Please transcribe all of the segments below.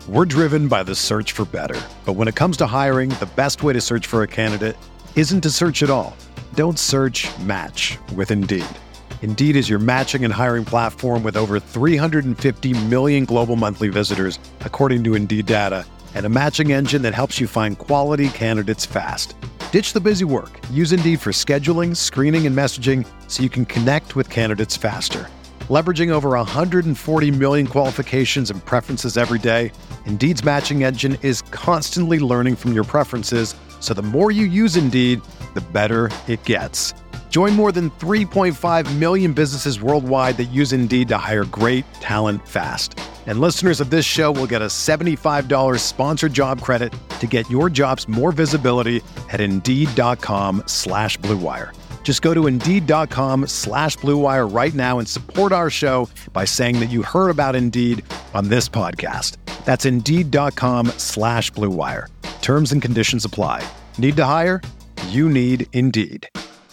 We're driven by the search for better. But when it comes to hiring, the best way to search for a candidate isn't to search at all. Don't search, match with Indeed. Indeed is your matching and hiring platform with over 350 million global monthly visitors, according to Indeed data, and a matching engine that helps you find quality candidates fast. Ditch the busy work. Use Indeed for scheduling, screening, and messaging so you can connect with candidates faster. Leveraging over 140 million qualifications and preferences every day, Indeed's matching engine is constantly learning from your preferences, so the more you use Indeed, the better it gets. Join more than 3.5 million businesses worldwide that use Indeed to hire great talent fast. And listeners of this show will get a $75 sponsored job credit to get your jobs more visibility at Indeed.com/Blue Wire. Just go to Indeed.com/Blue Wire right now and support our show by saying that you heard about Indeed on this podcast. That's Indeed.com/Blue Wire. Terms and conditions apply. Need to hire? You need Indeed.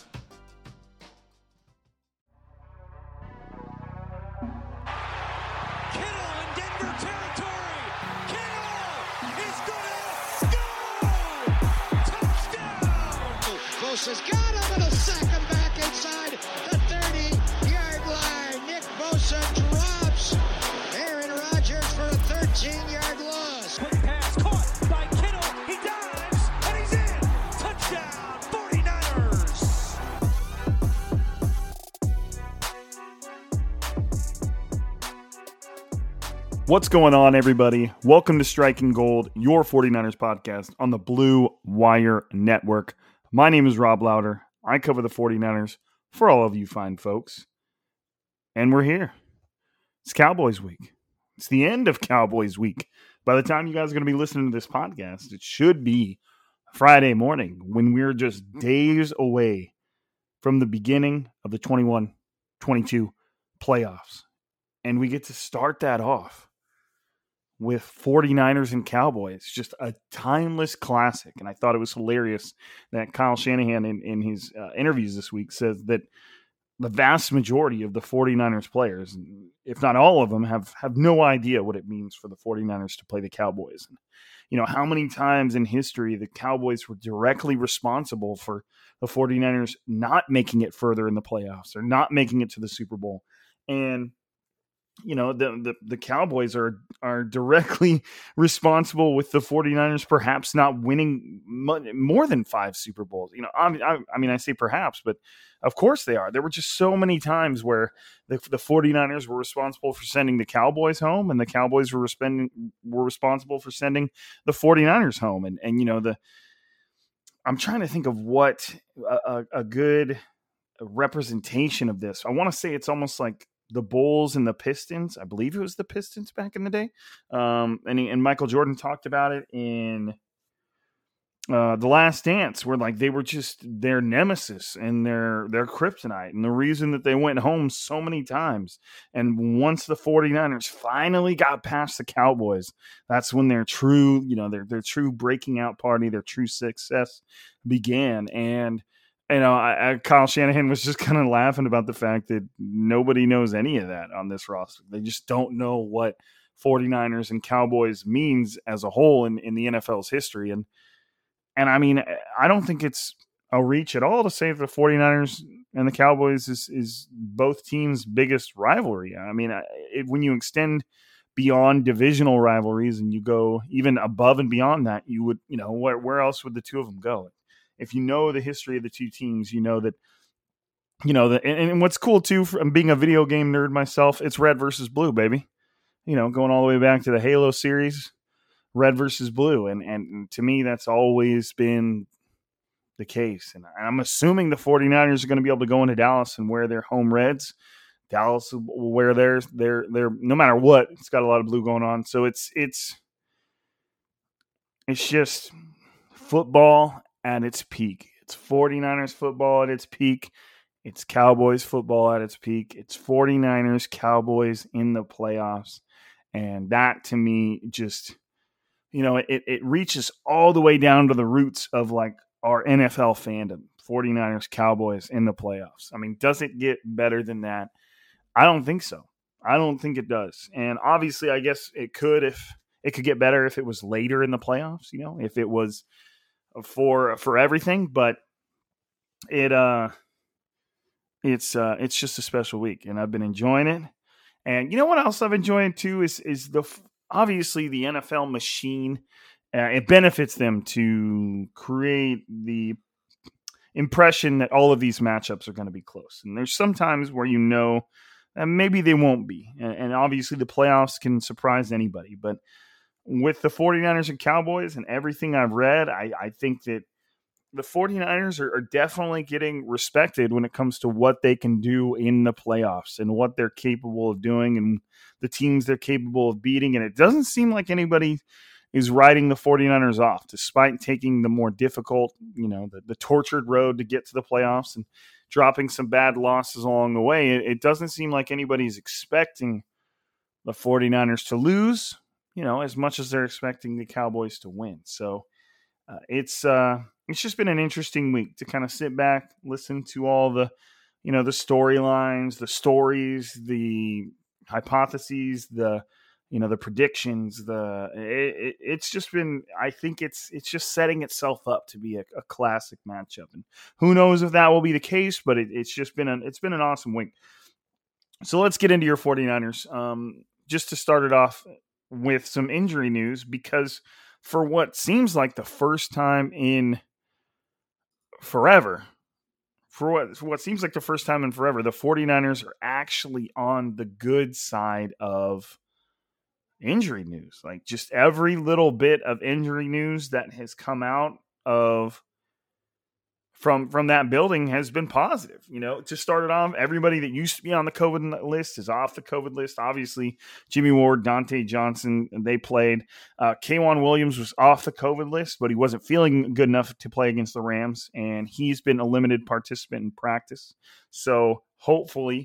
Has got him and a sack him back inside the 30-yard line. Nick Bosa drops Aaron Rodgers for a 13-yard loss. Quick pass caught by Kittle. He dives and he's in. Touchdown 49ers. What's going on, everybody? Welcome to Striking Gold, your 49ers podcast on the Blue Wire Network. My name is Rob Lauder. I cover the 49ers for all of you fine folks. And we're here. It's Cowboys week. It's the end of Cowboys week. By the time you guys are going to be listening to this podcast, it should be Friday morning when we're just days away from the beginning of the 21-22 playoffs. And we get to start that off with 49ers and Cowboys, just a timeless classic. And I thought it was hilarious that Kyle Shanahan in his interviews this week says that the vast majority of the 49ers players, if not all of them, have no idea what it means for the 49ers to play the Cowboys. And, you know, how many times in history the Cowboys were directly responsible for the 49ers not making it further in the playoffs or not making it to the Super Bowl. And you know, the Cowboys are directly responsible with the 49ers perhaps not winning more than 5 Super Bowls. You know, I mean, I say perhaps, but of course they are. There were just so many times where the 49ers were responsible for sending the Cowboys home, and the Cowboys were responsible for sending the 49ers home. And you know, I'm trying to think of what a good representation of this. I want to say it's almost like the Bulls and the Pistons. I believe it was the Pistons back in the day. And Michael Jordan talked about it in The Last Dance, where like they were just their nemesis and their kryptonite. And the reason that they went home so many times. And once the 49ers finally got past the Cowboys, that's when their true, you know, their true breaking out party, their true success began. And you know, Kyle Shanahan was just kind of laughing about the fact that nobody knows any of that on this roster. They just don't know what 49ers and Cowboys means as a whole in the NFL's history. And I mean, I don't think it's a reach at all to say that the 49ers and the Cowboys is both teams' biggest rivalry. I mean, when you extend beyond divisional rivalries and you go even above and beyond that, you would, you know, where else would the two of them go? If you know the history of the two teams, you know that, you know, and what's cool too, from being a video game nerd myself, it's red versus blue, baby. You know, going all the way back to the Halo series, red versus blue. And to me, that's always been the case. And I'm assuming the 49ers are going to be able to go into Dallas and wear their home reds. Dallas will wear theirs. They're no matter what, it's got a lot of blue going on. So it's just football at its peak. It's 49ers football at its peak. It's Cowboys football at its peak. It's 49ers, Cowboys in the playoffs. And that, to me, just, you know, it reaches all the way down to the roots of, like, our NFL fandom. 49ers, Cowboys in the playoffs. I mean, does it get better than that? I don't think so. I don't think it does. And obviously, I guess it could it could get better if it was later in the playoffs, if it was for everything, but it's just a special week, and I've been enjoying it. And you know what else I've enjoyed too is obviously the NFL machine. It benefits them to create the impression that all of these matchups are going to be close. And there's sometimes where maybe they won't be. And obviously the playoffs can surprise anybody. But with the 49ers and Cowboys and everything I've read, I think that the 49ers are definitely getting respected when it comes to what they can do in the playoffs and what they're capable of doing and the teams they're capable of beating. And it doesn't seem like anybody is riding the 49ers off, despite taking the more difficult, the tortured road to get to the playoffs and dropping some bad losses along the way. It doesn't seem like anybody's expecting the 49ers to lose, as much as they're expecting the Cowboys to win. So it's just been an interesting week to kind of sit back, listen to all the, the storylines, the stories, the hypotheses, the predictions, it's just been, I think it's just setting itself up to be a classic matchup. And who knows if that will be the case, but it's been an awesome week. So let's get into your 49ers. Just to start it off with some injury news, because for what seems like the first time in forever, the 49ers are actually on the good side of injury news. Like, just every little bit of injury news that has come out from that building has been positive. To start it off, everybody that used to be on the COVID list is off the COVID list. Obviously, Jimmy Ward, Dante Johnson, they played. K'Waun Williams was off the COVID list, but he wasn't feeling good enough to play against the Rams, and he's been a limited participant in practice. So hopefully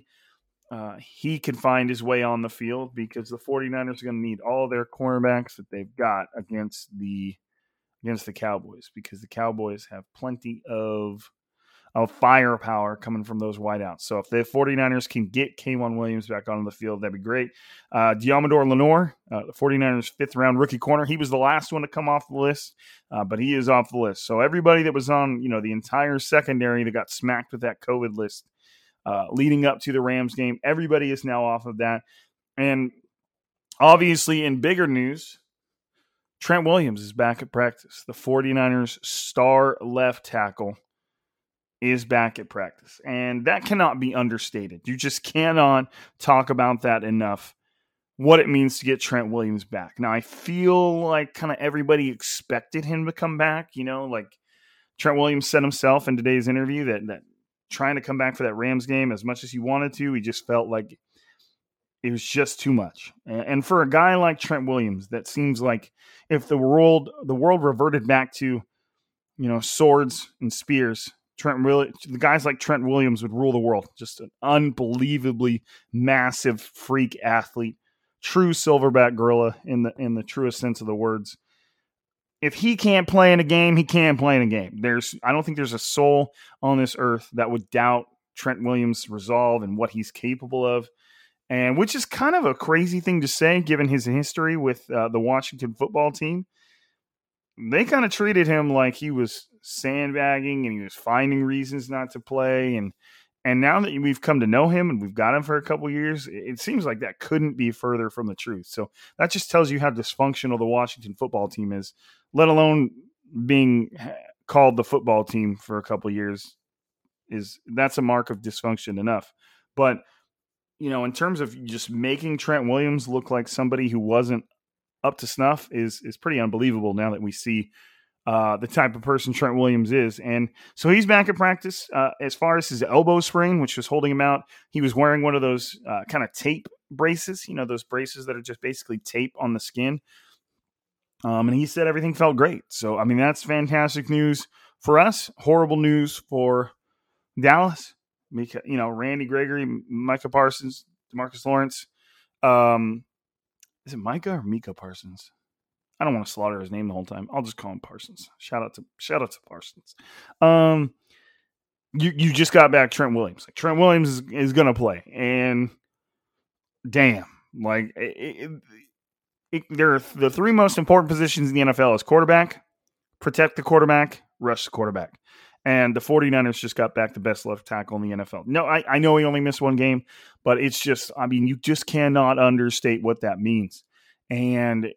he can find his way on the field, because the 49ers are going to need all their cornerbacks that they've got against the Cowboys, because the Cowboys have plenty of firepower coming from those wideouts. So if the 49ers can get K'Waun Williams back onto the field, that'd be great. Deommodore Lenoir, the 49ers' 5th-round rookie corner, he was the last one to come off the list, but he is off the list. So everybody that was on, the entire secondary that got smacked with that COVID list leading up to the Rams game, everybody is now off of that. And obviously, in bigger news, Trent Williams is back at practice. The 49ers' star left tackle is back at practice. And that cannot be understated. You just cannot talk about that enough, what it means to get Trent Williams back. Now, I feel like kind of everybody expected him to come back. Like Trent Williams said himself in today's interview that trying to come back for that Rams game, as much as he wanted to, he just felt like it was just too much. And for a guy like Trent Williams, that seems like if the world reverted back to, swords and spears, the guys like Trent Williams would rule the world. Just an unbelievably massive freak athlete, true silverback gorilla in the truest sense of the words. If he can't play in a game, he can't play in a game. I don't think there's a soul on this earth that would doubt Trent Williams' resolve and what he's capable of. And which is kind of a crazy thing to say, given his history with the Washington football team. They kind of treated him like he was sandbagging and he was finding reasons not to play. And now that we've come to know him and we've got him for a couple years, it seems like that couldn't be further from the truth. So that just tells you how dysfunctional the Washington football team is, let alone being called the football team for a couple years. That's a mark of dysfunction enough. But in terms of just making Trent Williams look like somebody who wasn't up to snuff is pretty unbelievable now that we see the type of person Trent Williams is. And so he's back at practice. As far as his elbow sprain, which was holding him out, he was wearing one of those kind of tape braces, those braces that are just basically tape on the skin. And he said everything felt great. So, that's fantastic news for us. Horrible news for Dallas. Randy Gregory, Micah Parsons, DeMarcus Lawrence. Is it Micah or Micah Parsons? I don't want to slaughter his name the whole time. I'll just call him Parsons. Shout out to Parsons. You just got back Trent Williams. Like, Trent Williams is going to play. And damn, like it They're the three most important positions in the NFL is quarterback, protect the quarterback, rush the quarterback. And the 49ers just got back the best left tackle in the NFL. No, I know he only missed one game, but it's just, I mean, you just cannot understate what that means. And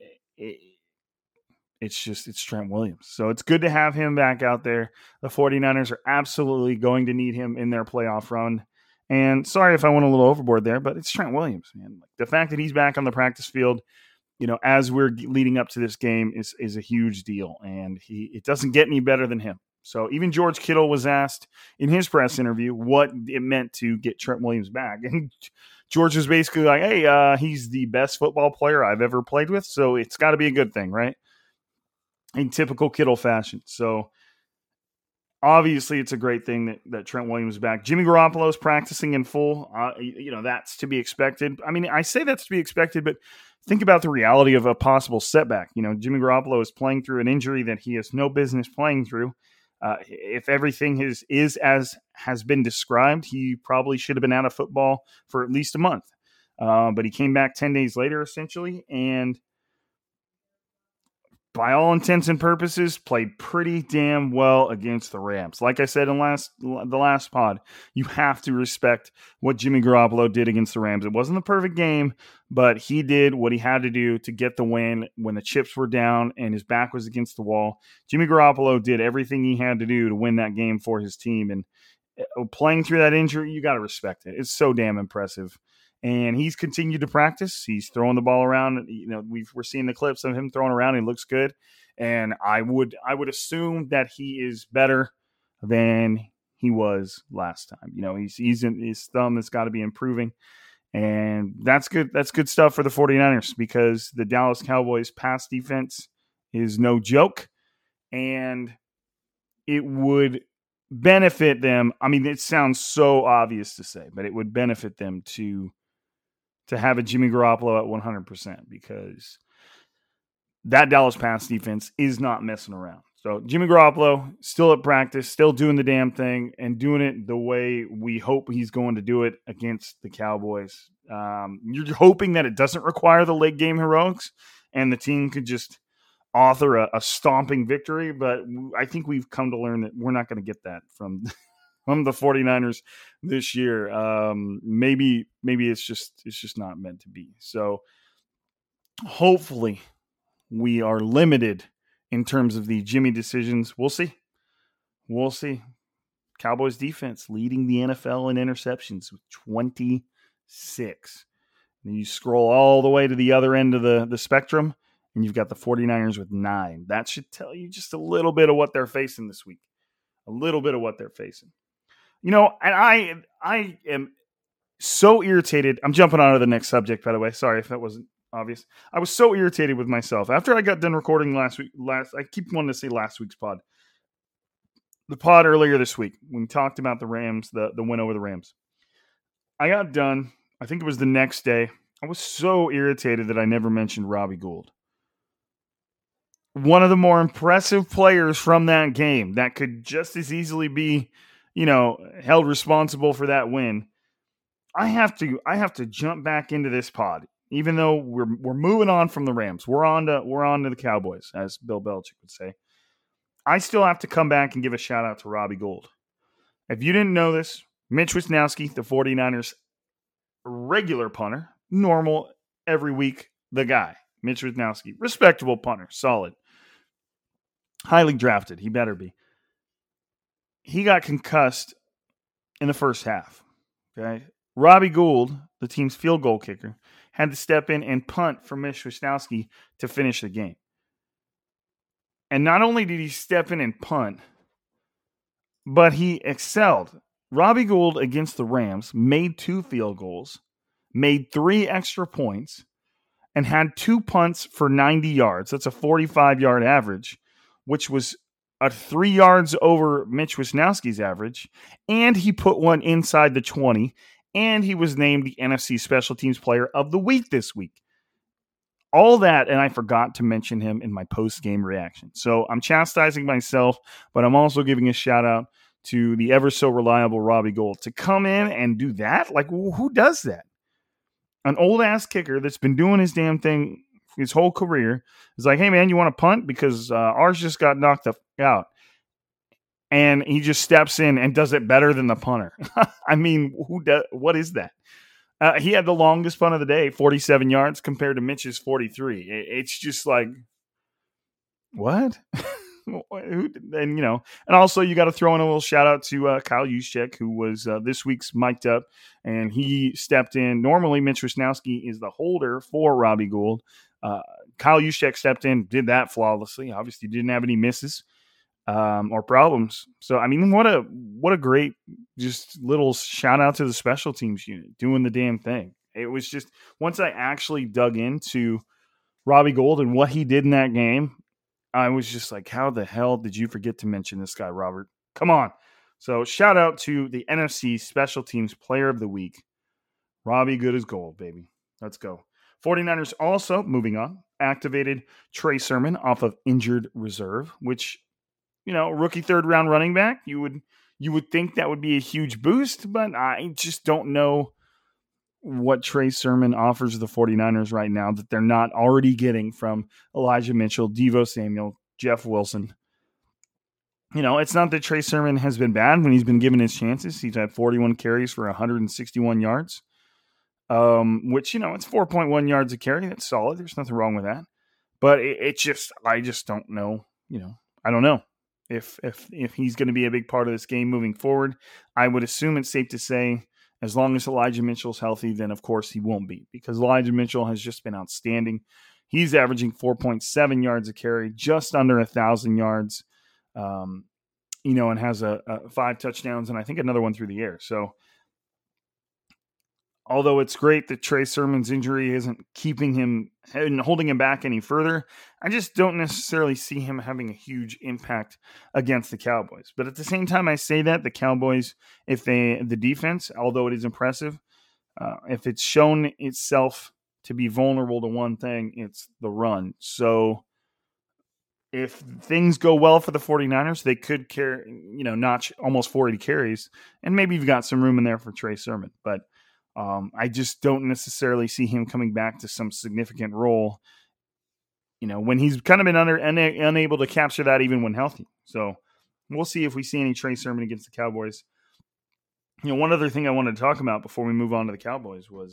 it's Trent Williams. So it's good to have him back out there. The 49ers are absolutely going to need him in their playoff run. And sorry if I went a little overboard there, but it's Trent Williams, man. The fact that he's back on the practice field, as we're leading up to this game is a huge deal. And it doesn't get any better than him. So even George Kittle was asked in his press interview what it meant to get Trent Williams back. And George was basically like, hey, he's the best football player I've ever played with, so it's got to be a good thing, right? In typical Kittle fashion. So obviously it's a great thing that Trent Williams is back. Jimmy Garoppolo is practicing in full. That's to be expected. I mean, I say that's to be expected, but think about the reality of a possible setback. Jimmy Garoppolo is playing through an injury that he has no business playing through. If everything is as has been described, he probably should have been out of football for at least a month. But he came back 10 days later, essentially, and by all intents and purposes, played pretty damn well against the Rams. Like I said in the last pod, you have to respect what Jimmy Garoppolo did against the Rams. It wasn't a perfect game, but he did what he had to do to get the win when the chips were down and his back was against the wall. Jimmy Garoppolo did everything he had to do to win that game for his team. And playing through that injury, you got to respect it. It's so damn impressive. And he's continued to practice. He's throwing the ball around. We're seeing the clips of him throwing around. He looks good. And I would assume that he is better than he was last time. His thumb has got to be improving. And that's good. That's good stuff for the 49ers because the Dallas Cowboys pass defense is no joke. And it would benefit them. I mean, it sounds so obvious to say, but it would benefit them to have a Jimmy Garoppolo at 100% because that Dallas pass defense is not messing around. So Jimmy Garoppolo still at practice, still doing the damn thing and doing it the way we hope he's going to do it against the Cowboys. You're hoping that it doesn't require the late game heroics and the team could just author a stomping victory. But I think we've come to learn that we're not going to get that from the 49ers this year. Maybe it's just not meant to be. So hopefully we are limited in terms of the Jimmy decisions. We'll see. Cowboys defense leading the NFL in interceptions with 26. And you scroll all the way to the other end of the spectrum, and you've got the 49ers with 9. That should tell you just a little bit of what they're facing this week. A little bit of what they're facing. And I am so irritated. I'm jumping on to the next subject, by the way. Sorry if that wasn't obvious. I was so irritated with myself. After I got done recording last I keep wanting to say last week's pod. The pod earlier this week, when we talked about the Rams, the win over the Rams. I got done. I think it was the next day. I was so irritated that I never mentioned Robbie Gould. One of the more impressive players from that game that could just as easily be, held responsible for that win. I have to jump back into this pod, even though we're moving on from the Rams. We're on to the Cowboys, as Bill Belichick would say. I still have to come back and give a shout out to Robbie Gould. If you didn't know this, Mitch Wisnowski, the 49ers regular punter, normal every week, the guy, Mitch Wisnowski, respectable punter, solid, highly drafted. He better be. He got concussed in the first half. Okay, Robbie Gould, the team's field goal kicker, had to step in and punt for Mitch Wisnowski to finish the game. And not only did he step in and punt, but he excelled. Robbie Gould against the Rams made 2 field goals, made 3 extra points, and had 2 punts for 90 yards. That's a 45-yard average, which was 3 yards over Mitch Wisnowski's average. And he put one inside the 20, and he was named the NFC Special Teams Player of the Week this week. All that, and I forgot to mention him in my post-game reaction. So I'm chastising myself, but I'm also giving a shout-out to the ever-so-reliable Robbie Gould. To come in and do that? Like, who does that? An old-ass kicker that's been doing his damn thing his whole career is like, hey, man, you want to punt? Because ours just got knocked out. And he just steps in and does it better than the punter. I mean, what is that? He had the longest punt of the day, 47 yards, compared to Mitch's 43. It's just like, what? And also you got to throw in a little shout out to Kyle Juszczyk, who was this week's mic'd up, and he stepped in. Normally, Mitch Wisnowski is the holder for Robbie Gould. Kyle Juszczyk stepped in, did that flawlessly. Obviously, didn't have any misses or problems. So, I mean, what a great just little shout out to the special teams unit doing the damn thing. It was just, once I actually dug into Robbie Gould and what he did in that game, I was just like, how the hell did you forget to mention this guy, Robert? Come on. So shout out to the NFC Special Teams Player of the Week. Robbie good as gold, baby. Let's go. 49ers also, moving on, activated Trey Sermon off of injured reserve, which, rookie third-round running back, you would think that would be a huge boost, but I just don't know what Trey Sermon offers the 49ers right now that they're not already getting from Elijah Mitchell, Deebo Samuel, Jeff Wilson. It's not that Trey Sermon has been bad when he's been given his chances. He's had 41 carries for 161 yards, which, it's 4.1 yards a carry. That's solid. There's nothing wrong with that. But I just don't know. I don't know if he's going to be a big part of this game moving forward. I would assume it's safe to say, as long as Elijah Mitchell's healthy, then of course he won't be, because Elijah Mitchell has just been outstanding. He's averaging 4.7 yards a carry, just under 1,000 yards, and has a 5 touchdowns and I think another one through the air. So although it's great that Trey Sermon's injury isn't keeping him and holding him back any further, I just don't necessarily see him having a huge impact against the Cowboys. But at the same time, I say that the Cowboys, the defense, although it is impressive, if it's shown itself to be vulnerable to one thing, it's the run. So if things go well for the 49ers, they could notch almost 40 carries, and maybe you've got some room in there for Trey Sermon. But I just don't necessarily see him coming back to some significant role, when he's kind of been unable to capture that even when healthy. So we'll see if we see any Trey Sermon against the Cowboys. One other thing I wanted to talk about before we move on to the Cowboys was,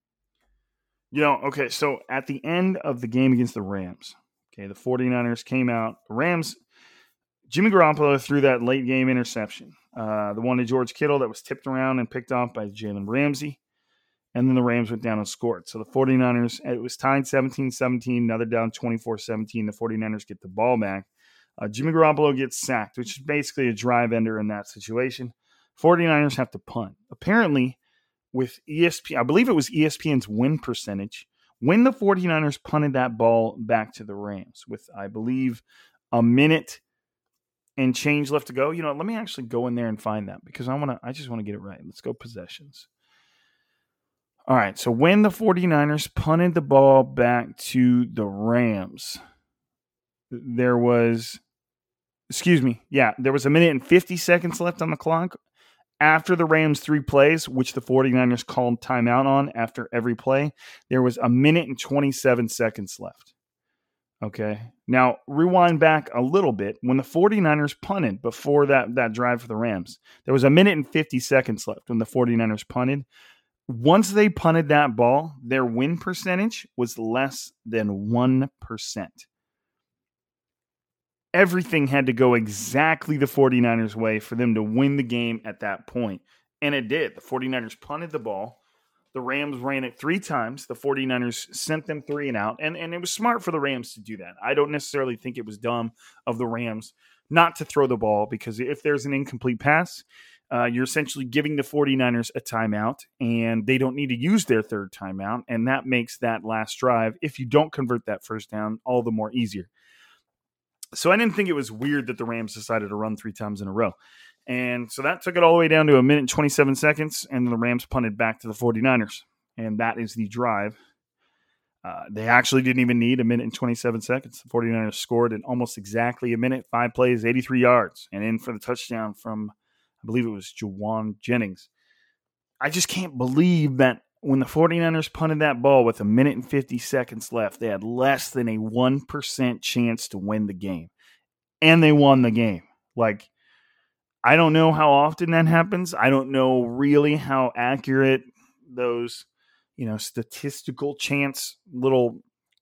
okay, so at the end of the game against the Rams, the 49ers came out. The Rams, Jimmy Garoppolo threw that late game interception, the one to George Kittle that was tipped around and picked off by Jalen Ramsey. And then the Rams went down and scored. So the 49ers, it was tied 17-17. Now they're down 24-17. The 49ers get the ball back. Jimmy Garoppolo gets sacked, which is basically a drive ender in that situation. 49ers have to punt. Apparently, with ESPN, I believe it was ESPN's win percentage, when the 49ers punted that ball back to the Rams with, I believe, a minute and change left to go. Let me actually go in there and find that, because I just want to get it right. Let's go possessions. All right, so when the 49ers punted the ball back to the Rams, there was a minute and 50 seconds left on the clock after the Rams 3 plays, which the 49ers called timeout on after every play. There was a minute and 27 seconds left. Okay, now rewind back a little bit. When the 49ers punted before that drive for the Rams, there was a minute and 50 seconds left when the 49ers punted. Once they punted that ball, their win percentage was less than 1%. Everything had to go exactly the 49ers' way for them to win the game at that point. And it did. The 49ers punted the ball. The Rams ran it 3 times. The 49ers sent them 3 and out. And it was smart for the Rams to do that. I don't necessarily think it was dumb of the Rams not to throw the ball, because if there's an incomplete pass, you're essentially giving the 49ers a timeout, and they don't need to use their third timeout, and that makes that last drive, if you don't convert that first down, all the more easier. So I didn't think it was weird that the Rams decided to run 3 times in a row. And so that took it all the way down to a minute and 27 seconds, and the Rams punted back to the 49ers, and that is the drive. They actually didn't even need a minute and 27 seconds. The 49ers scored in almost exactly a minute, 5 plays, 83 yards, and in for the touchdown from, I believe it was Juwan Jennings. I just can't believe that when the 49ers punted that ball with 1 minute and 50 seconds left, they had less than a 1% chance to win the game. And they won the game. Like, I don't know how often that happens. I don't know really how accurate those, statistical chance little,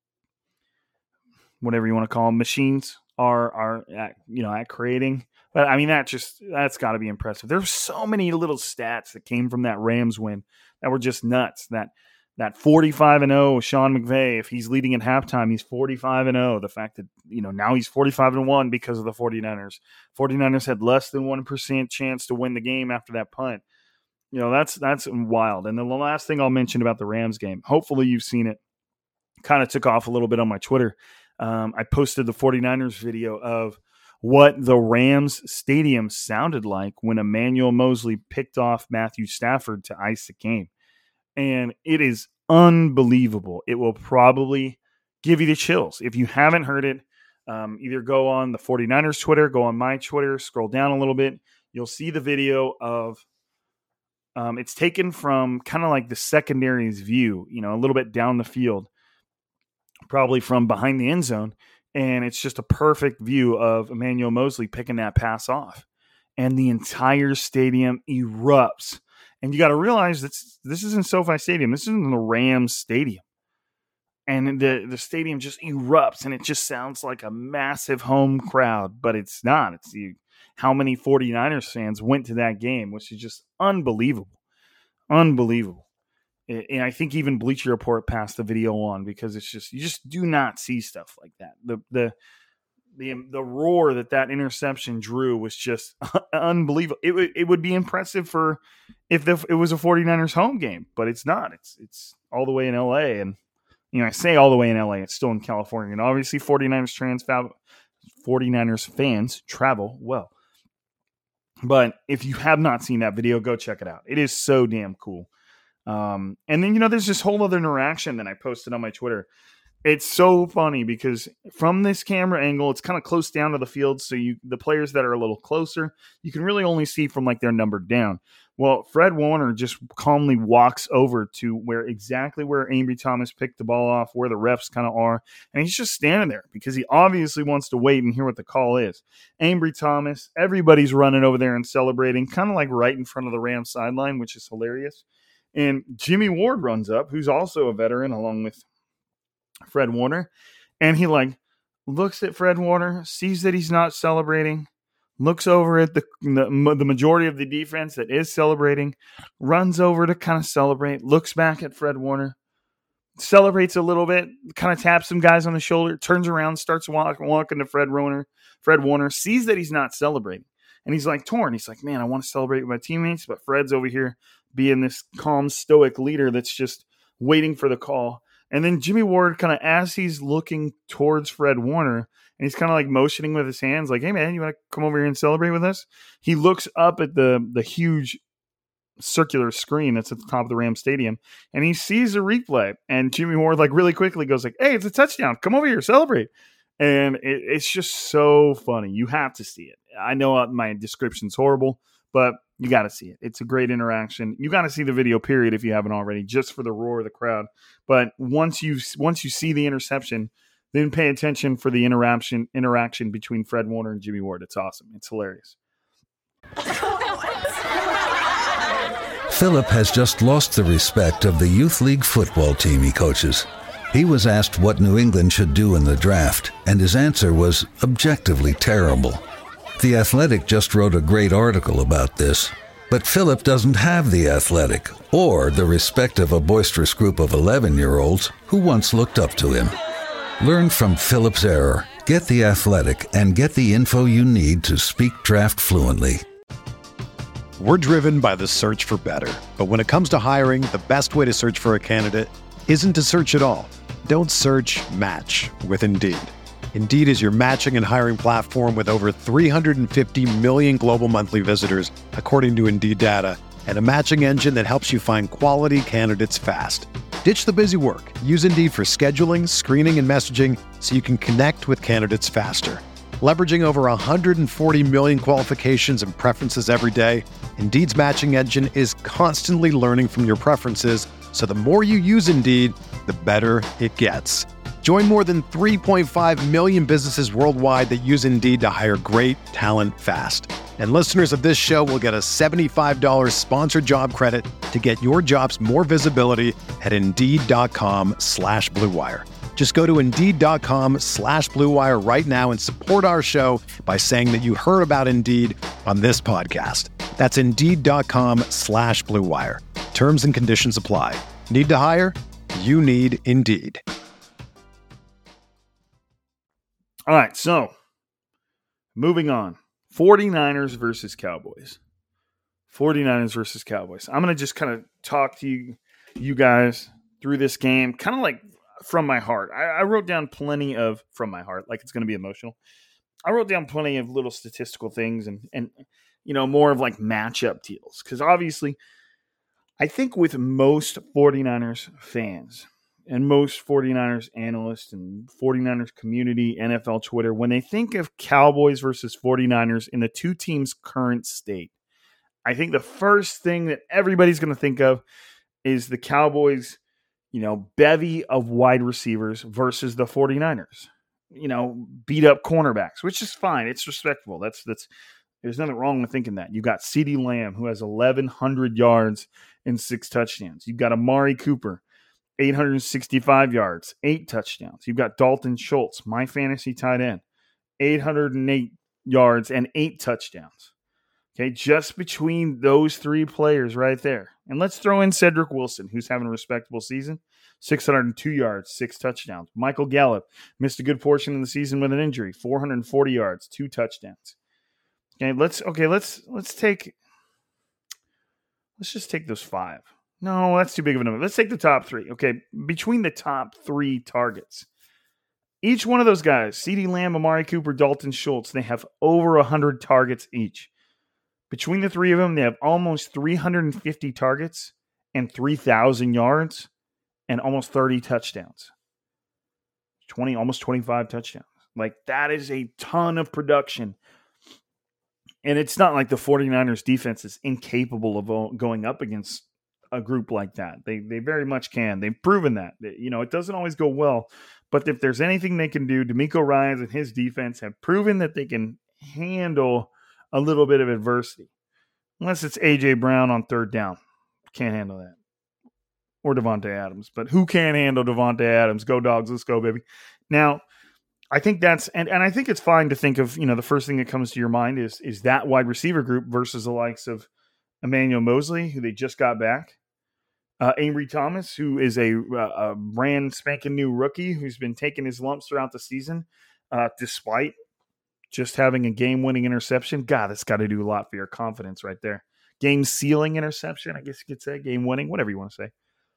whatever you want to call them, machines are at creating. But I mean, that's got to be impressive. There's so many little stats that came from that Rams win that were just nuts. That 45-0 Sean McVay, if he's leading at halftime, he's 45-0. The fact that, now he's 45-1 because of the 49ers. 49ers had less than 1% chance to win the game after that punt. That's wild. And then the last thing I'll mention about the Rams game, hopefully you've seen it, kind of took off a little bit on my Twitter. I posted the 49ers video of what the Rams stadium sounded like when Emmanuel Moseley picked off Matthew Stafford to ice the game. And it is unbelievable. It will probably give you the chills. If you haven't heard it, either go on the 49ers Twitter, go on my Twitter, scroll down a little bit. You'll see the video of it's taken from kind of like the secondary's view, a little bit down the field, probably from behind the end zone. And it's just a perfect view of Emmanuel Moseley picking that pass off. And the entire stadium erupts. And you got to realize that this isn't SoFi Stadium. This isn't the Rams Stadium. And the stadium just erupts, and it just sounds like a massive home crowd. But it's not. It's how many 49ers fans went to that game, which is just unbelievable. Unbelievable. And I think even Bleacher Report passed the video on because it's just, you just do not see stuff like that. The roar that interception drew was just unbelievable. It would be impressive for if it was a 49ers home game, but it's not. It's all the way in LA. And, I say all the way in LA, it's still in California. And obviously 49ers fans travel well. But if you have not seen that video, go check it out. It is so damn cool. And then, there's this whole other interaction that I posted on my Twitter. It's so funny because from this camera angle, it's kind of close down to the field. So the players that are a little closer, you can really only see from like their number down. Well, Fred Warner just calmly walks over to exactly where Ambry Thomas picked the ball off, where the refs kind of are. And he's just standing there because he obviously wants to wait and hear what the call is. Ambry Thomas, everybody's running over there and celebrating, kind of like right in front of the Rams sideline, which is hilarious. And Jimmy Ward runs up, who's also a veteran along with Fred Warner. And he looks at Fred Warner, sees that he's not celebrating, looks over at the majority of the defense that is celebrating, runs over to kind of celebrate, looks back at Fred Warner, celebrates a little bit, kind of taps some guys on the shoulder, turns around, starts walking to Fred Warner, sees that he's not celebrating. And he's torn. He's like, man, I want to celebrate with my teammates, but Fred's over here being this calm, stoic leader that's just waiting for the call. And then Jimmy Ward kind of, as he's looking towards Fred Warner, and he's kind of motioning with his hands, like, hey, man, you want to come over here and celebrate with us? He looks up at the huge circular screen that's at the top of the Rams Stadium, and he sees a replay. And Jimmy Ward, really quickly goes hey, it's a touchdown. Come over here, celebrate. And it's just so funny. You have to see it. I know my description's horrible, but you got to see it. It's a great interaction. You got to see the video, period, if you haven't already, just for the roar of the crowd. But once you see the interception, then pay attention for the interaction between Fred Warner and Jimmy Ward. It's awesome. It's hilarious. Philip has just lost the respect of the youth league football team he coaches. He was asked what New England should do in the draft, and his answer was objectively terrible. The Athletic just wrote a great article about this, but Philip doesn't have the Athletic or the respect of a boisterous group of 11-year-olds who once looked up to him. Learn from Philip's error, get the Athletic, and get the info you need to speak draft fluently. We're driven by the search for better. But when it comes to hiring, the best way to search for a candidate isn't to search at all. Don't search, match with Indeed. Indeed is your matching and hiring platform with over 350 million global monthly visitors, according to Indeed data, and a matching engine that helps you find quality candidates fast. Ditch the busy work. Use Indeed for scheduling, screening, and messaging so you can connect with candidates faster. Leveraging over 140 million qualifications and preferences every day, Indeed's matching engine is constantly learning from your preferences So the more you use Indeed, the better it gets. Join more than 3.5 million businesses worldwide that use Indeed to hire great talent fast. And listeners of this show will get a $75 sponsored job credit to get your jobs more visibility at Indeed.com/Blue Wire. Just go to Indeed.com/Blue Wire right now and support our show by saying that you heard about Indeed on this podcast. That's Indeed.com/Blue Wire. Terms and conditions apply. Need to hire? You need Indeed. All right, so moving on. 49ers versus Cowboys. 49ers versus Cowboys. I'm going to just kind of talk to you guys through this game, kind of like from my heart. I wrote down plenty of, from my heart, like it's going to be emotional. I wrote down plenty of little statistical things and you know, more of like matchup deals. Because obviously, I think with most 49ers fans and most 49ers analysts and 49ers community, NFL Twitter, when they think of Cowboys versus 49ers in the two teams' current state, I think the first thing that everybody's going to think of is the Cowboys, you know, bevy of wide receivers versus the 49ers, you know, beat up cornerbacks, which is fine. It's respectable. That's there's nothing wrong with thinking that. You've got CeeDee Lamb, who has 1,100 yards and 6 touchdowns. You've got Amari Cooper, 865 yards, 8 touchdowns. You've got Dalton Schultz, my fantasy tight end, 808 yards and 8 touchdowns. Okay, just between those three players right there. And let's throw in Cedric Wilson, who's having a respectable season, 602 yards, 6 touchdowns. Michael Gallup missed a good portion of the season with an injury, 440 yards, 2 touchdowns. Okay, let's just take those 5. No, that's too big of a number. Let's take the top 3. Okay, between the top 3 targets, each one of those guys, CeeDee Lamb, Amari Cooper, Dalton Schultz, they have over 100 targets each. Between the 3 of them, they have almost 350 targets and 3,000 yards and almost 30 touchdowns. Almost 25 touchdowns. Like, that is a ton of production. And it's not like the 49ers defense is incapable of going up against a group like that. They very much can. They've proven that. You know, it doesn't always go well, but if there's anything they can do, DeMeco Ryans and his defense have proven that they can handle a little bit of adversity. Unless it's A.J. Brown on 3rd down. Can't handle that. Or Devontae Adams. But who can handle Devontae Adams? Go Dogs, let's go, baby. Now, I think that's, and I think it's fine to think of, you know, the first thing that comes to your mind is that wide receiver group versus the likes of Emmanuel Mosley, who they just got back. Ambry Thomas, who is a brand spanking new rookie who's been taking his lumps throughout the season, despite just having a game-winning interception. God, that's got to do a lot for your confidence right there. Game-sealing interception, I guess you could say. Game-winning, whatever you want to say.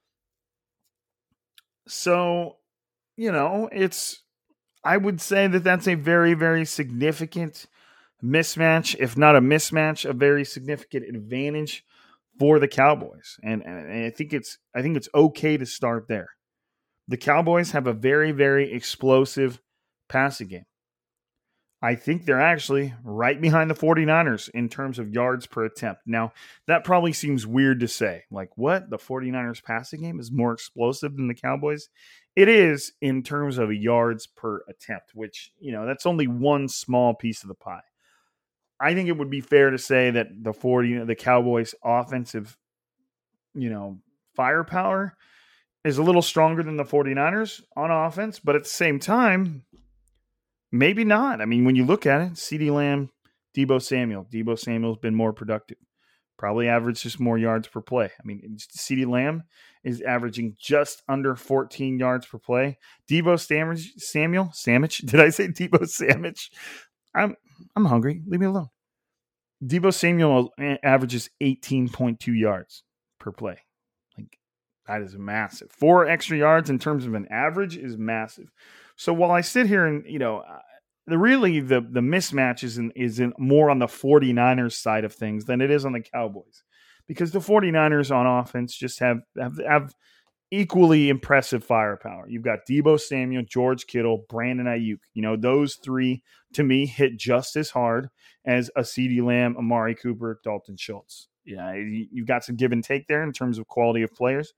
So, you know, I would say that that's a very, very significant mismatch. If not a mismatch, a very significant advantage for the Cowboys. And I think it's okay to start there. The Cowboys have a very, very explosive passing game. I think they're actually right behind the 49ers in terms of yards per attempt. Now, that probably seems weird to say. Like, what? The 49ers passing game is more explosive than the Cowboys? It is in terms of yards per attempt, which, you know, that's only one small piece of the pie. I think it would be fair to say that the Cowboys' offensive, you know, firepower is a little stronger than the 49ers on offense, but at the same time, maybe not. I mean, when you look at it, CeeDee Lamb, Deebo Samuel's been more productive. Probably averages more yards per play. I mean, CeeDee Lamb is averaging just under 14 yards per play. Deebo Samuel, Sandwich. Did I say Deebo Sandwich? I'm hungry. Leave me alone. Deebo Samuel averages 18.2 yards per play. Like, that is massive. 4 extra yards in terms of an average is massive. So while I sit here and, you know, the mismatch is in more on the 49ers side of things than it is on the Cowboys, because the 49ers on offense just have equally impressive firepower. You've got Deebo Samuel, George Kittle, Brandon Ayuk. You know, those 3 to me hit just as hard as a CeeDee Lamb, Amari Cooper, Dalton Schultz. Yeah, you've got some give and take there in terms of quality of players.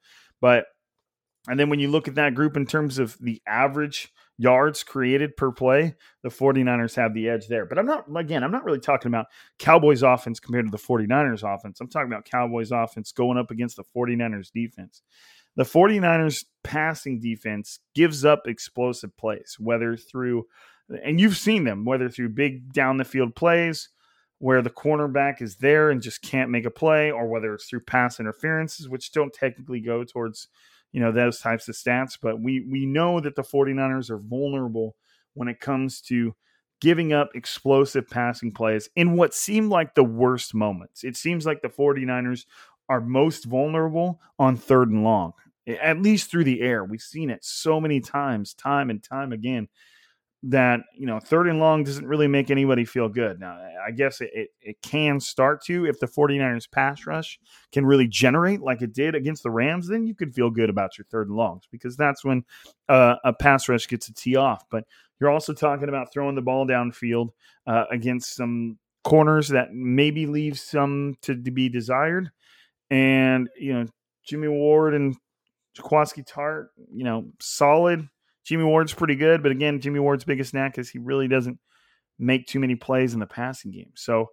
And then when you look at that group in terms of the average yards created per play, the 49ers have the edge there. But I'm not really talking about Cowboys offense compared to the 49ers offense. I'm talking about Cowboys offense going up against the 49ers defense. The 49ers passing defense gives up explosive plays, whether through, and you've seen them, whether through big down the field plays where the cornerback is there and just can't make a play, or whether it's through pass interferences, which don't technically go towards, those types of stats. But we know that the 49ers are vulnerable when it comes to giving up explosive passing plays in what seemed like the worst moments. It seems like the 49ers are most vulnerable on 3rd and long, at least through the air. We've seen it so many times, time and time again, that 3rd and long doesn't really make anybody feel good. Now, I guess it can start to, if the 49ers pass rush can really generate like it did against the Rams, then you can feel good about your 3rd and longs, because that's when a pass rush gets a tee off. But you're also talking about throwing the ball downfield against some corners that maybe leave some to be desired. And, Jimmy Ward and Jaquiski Tartt, solid. Jimmy Ward's pretty good, but again, Jimmy Ward's biggest knack is he really doesn't make too many plays in the passing game. So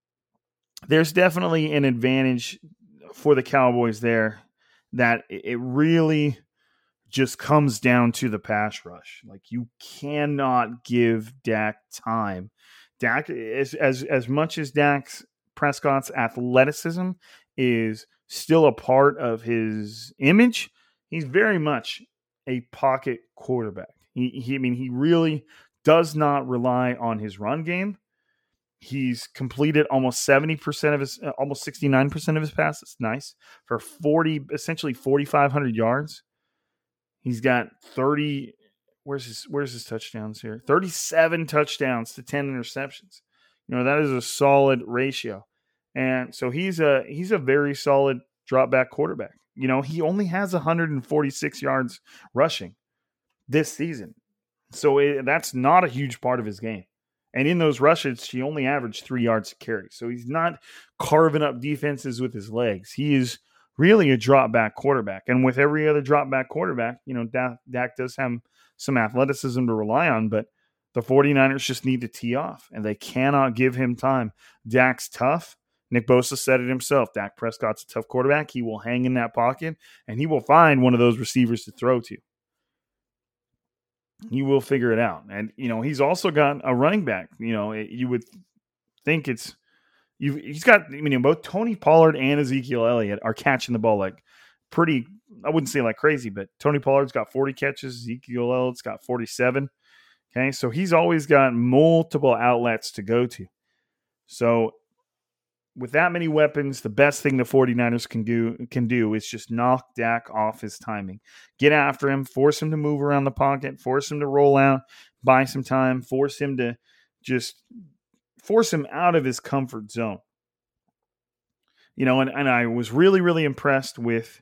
there's definitely an advantage for the Cowboys there, that it really just comes down to the pass rush. Like, you cannot give Dak time. Dak, as much as Dak Prescott's athleticism is still a part of his image, he's very much a pocket quarterback. He really does not rely on his run game. He's completed almost 70% of his, almost 69% of his passes. Nice. For essentially 4,500 yards. He's got 30. Where's his touchdowns here? 37 touchdowns to 10 interceptions. That is a solid ratio. And so he's a very solid drop back quarterback. He only has 146 yards rushing this season. So that's not a huge part of his game. And in those rushes, he only averaged 3 yards a carry. So he's not carving up defenses with his legs. He is really a drop back quarterback. And with every other drop back quarterback, Dak does have some athleticism to rely on, but the 49ers just need to tee off, and they cannot give him time. Dak's tough. Nick Bosa said it himself. Dak Prescott's a tough quarterback. He will hang in that pocket, and he will find one of those receivers to throw to. He will figure it out. And, he's also got a running back. You would think he's got, both Tony Pollard and Ezekiel Elliott are catching the ball like pretty, I wouldn't say like crazy, but Tony Pollard's got 40 catches. Ezekiel Elliott's got 47. Okay. So he's always got multiple outlets to go to. So with that many weapons, the best thing the 49ers can do is just knock Dak off his timing. Get after him, force him to move around the pocket, force him to roll out, buy some time, force him out of his comfort zone. And I was really, really impressed with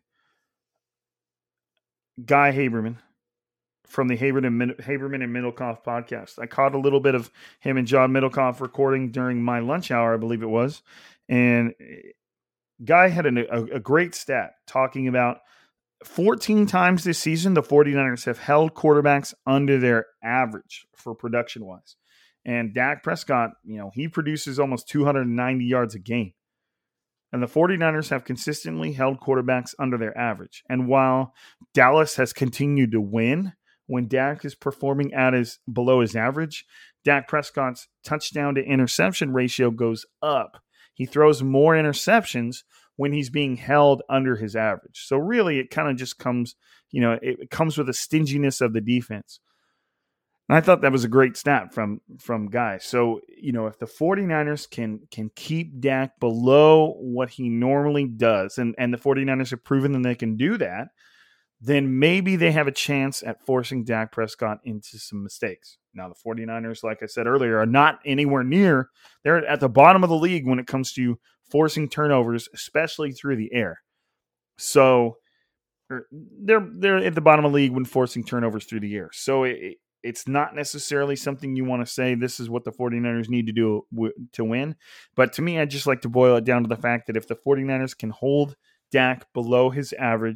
Guy Haberman from the Haberman and Middlecoff podcast. I caught a little bit of him and John Middlecoff recording during my lunch hour, I believe it was. And Guy had a great stat talking about 14 times this season, the 49ers have held quarterbacks under their average for production-wise. And Dak Prescott, he produces almost 290 yards a game. And the 49ers have consistently held quarterbacks under their average. And while Dallas has continued to win, when Dak is performing below his average, Dak Prescott's touchdown to interception ratio goes up. He throws more interceptions when he's being held under his average. So really, it kind of just comes, it comes with a stinginess of the defense. And I thought that was a great stat from Guy. So, if the 49ers can keep Dak below what he normally does, and the 49ers have proven that they can do that, then maybe they have a chance at forcing Dak Prescott into some mistakes. Now, the 49ers, like I said earlier, are not anywhere near. They're at the bottom of the league when it comes to forcing turnovers, especially through the air. So they're at the bottom of the league when forcing turnovers through the air. So it's not necessarily something you want to say this is what the 49ers need to do to win. But to me, I'd just like to boil it down to the fact that if the 49ers can hold Dak below his average,